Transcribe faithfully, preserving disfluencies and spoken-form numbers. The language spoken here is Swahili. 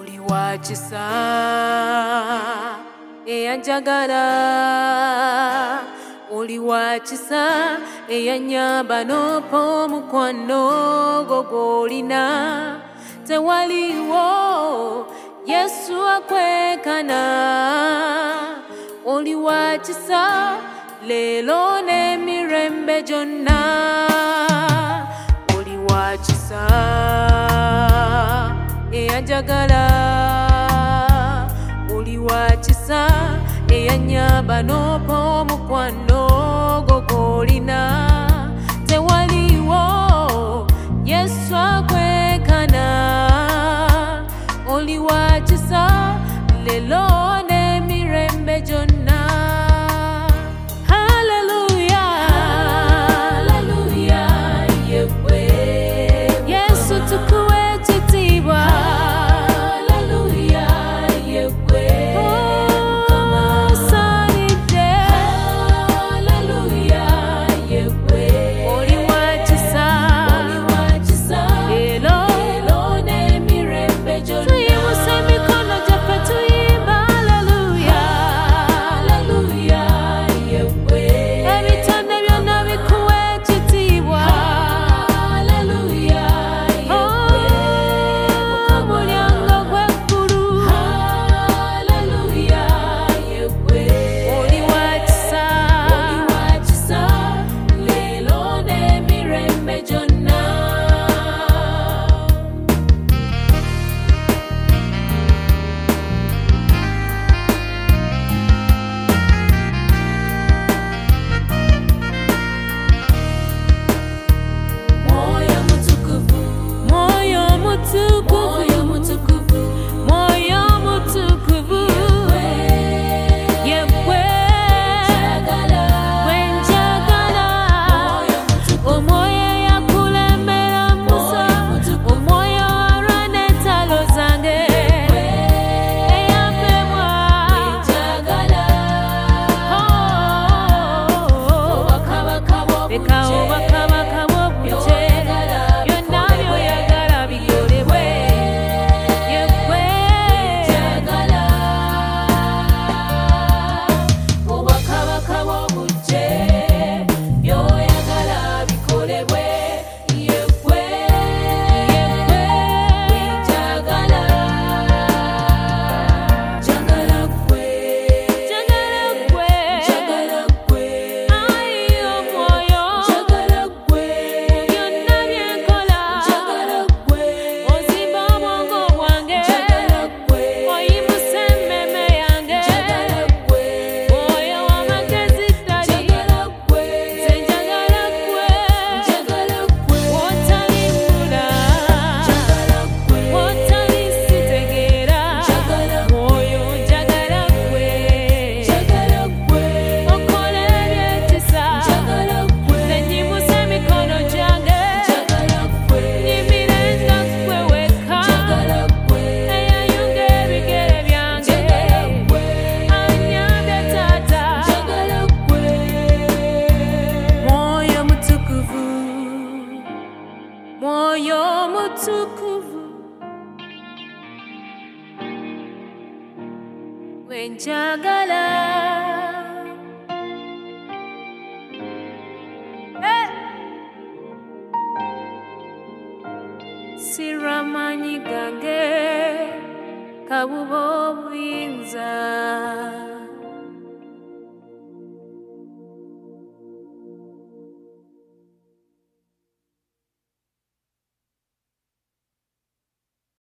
oli wakisa eyanjagala, oli wakisa eyanyamba n'ompa omukwano gwo gw'olina. Tewaliwo Yesu akwekana, oli wakisa leero n'emirembe gyonna. Oli wakisa eyanjagala, oli wakisa eyanyamba n'ompa omukwano gwo gw'olina. Tewaliwo Yesu akwekana, oli wakisa leero n'emirembe gyonna. Hallelujah, hallelujah, yewe Yesu tukuwe ekitiibwa. Hallelujah, yewe osaanidde. Hallelujah, yewe oli wakisa, oli wakisa leero n'emirembe gyonna. Tuyimuse emikono gyaffe tuyimba hallelujah, hallelujah, yewe ebitonde byonna bikuwe ekitiibwa. Hallelujah, yewe omulyango gw'eggulu. Hallelujah, yewe oli wakisa, oli wakisa leero n'emirembe gyonna. Moyo mutukuvu, moyo mutukuvu, moyo mutukuvu, yewe wenjagala. Omwoyo yakulembera Musa, omwoyo alwana entalo zange, eyambebwa leka obwakabaka bw'obuje byonna by'oyagala bikolebwe, yewe obwakabaka bw'obuje by'oyagala bikolebwe, yewe njagala, njagala ggwe, njagala ggwe, njagala ggwe, ayi omwoyo, njagala ggwe, byonna bye nkola, njagala ggwe, ozimba obwongo bwange, njagala ggwe, oyimusa emmeeme yange, njagala ggwe, mwoyo w'amagezi ddali, njagala ggwe, nze njagala ggwe, njagala ggwe, w'otalimbula, njagala ggwe, w'otali sitegeera, mwoyo njagala ggwe, njagala ggwe, okola ebyekisa, njagala ggwe, nze nnyimusa emikono gyange, njagala ggwe, nyimirenga ggwe wekka, njagala ggwe, eyayunga ebigere byange, njagala ggwe, annyambye taata, njagala ggwe. Mwoyo mutukuvu, mwoyo mutukuvu, wenjagala. Eh! Siramaanyi gange kabuba obuyinza.